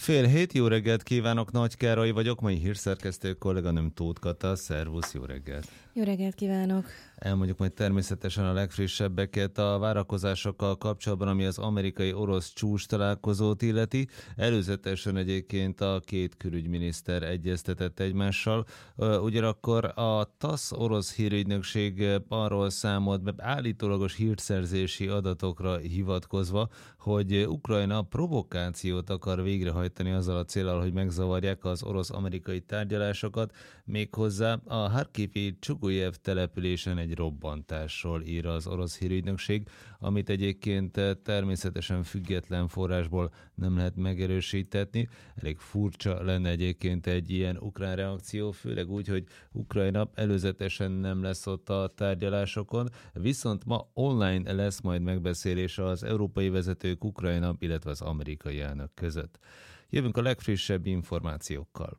6:30, jó reggelt kívánok, Nagy Károly vagyok, mai hírszerkesztő kolléganőm Tóth Kata, szervusz, jó reggelt! Jó reggelt kívánok! Elmondjuk majd természetesen a legfrissebbeket a várakozásokkal kapcsolatban, ami az amerikai-orosz csúcs találkozót illeti. Előzetesen egyébként a két külügyminiszter egyeztetett egymással. Ugyanakkor a TASZ orosz hírügynökség arról számolt be állítólagos hírszerzési adatokra hivatkozva, hogy Ukrajna provokációt akar végrehajtani azzal a céllal, hogy megzavarják az orosz-amerikai tárgyalásokat, méghozzá a Harkivi Csugujev településen egy robbantásról ír az orosz hírügynökség, amit egyébként természetesen független forrásból nem lehet megerősítetni. Elég furcsa lenne egyébként egy ilyen ukrán reakció, főleg úgy, hogy Ukrajna előzetesen nem lesz ott a tárgyalásokon, viszont ma online lesz majd megbeszélés az európai vezetők Ukrajna, illetve az amerikai elnök között. Jövünk a legfrissebb információkkal.